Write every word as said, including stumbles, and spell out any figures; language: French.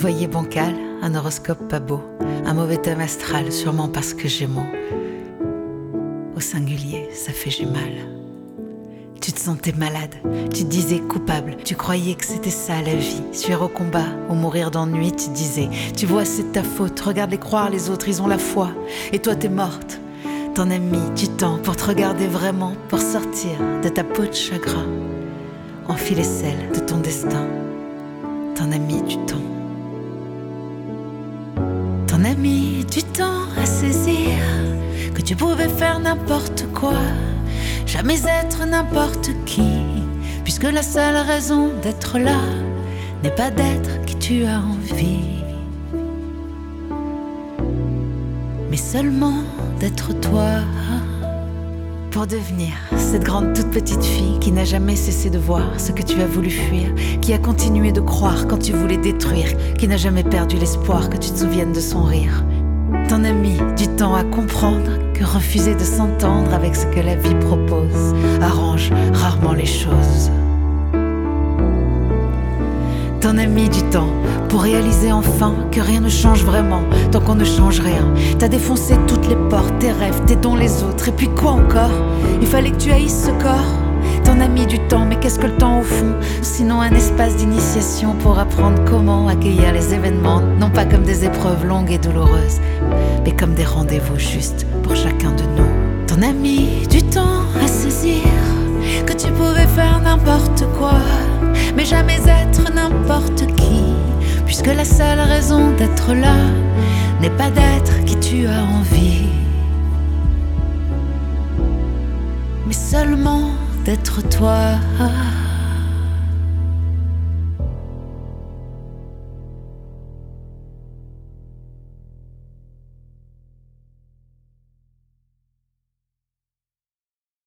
foyer bancal, un horoscope pas beau, un mauvais thème astral, sûrement parce que Gémeaux. Au singulier, ça fait j'ai mal. Tu te sentais malade, tu te disais coupable, tu croyais que c'était ça la vie. Suir au combat ou mourir d'ennui, tu disais, tu vois c'est ta faute, regarde-les croire, les autres ils ont la foi. Et toi t'es morte, t'en as mis du temps pour te regarder vraiment, pour sortir de ta peau de chagrin. Enfiler celle de ton destin, t'en as mis du temps. T'en as mis du temps à saisir que tu pouvais faire n'importe quoi, jamais être n'importe qui, puisque la seule raison d'être là n'est pas d'être qui tu as envie, mais seulement d'être toi. Pour devenir cette grande toute petite fille qui n'a jamais cessé de voir ce que tu as voulu fuir, qui a continué de croire quand tu voulais détruire, qui n'a jamais perdu l'espoir que tu te souviennes de son rire. T'en as mis du temps à comprendre que refuser de s'entendre avec ce que la vie propose arrange rarement les choses. T'en as mis du temps pour réaliser enfin que rien ne change vraiment tant qu'on ne change rien. T'as défoncé toutes les portes, tes rêves, tes dons les autres. Et puis quoi encore? Il fallait que tu haïsses ce corps. T'en as mis du temps, mais qu'est-ce que le temps au fond? Sinon un espace d'initiation pour apprendre comment accueillir les événements, non pas comme des épreuves longues et douloureuses, mais comme des rendez-vous justes pour chacun de nous. T'en as mis du temps à saisir que tu pouvais faire n'importe quoi, mais jamais être n'importe qui, puisque la seule raison d'être là n'est pas d'être qui tu as envie, mais seulement d'être toi.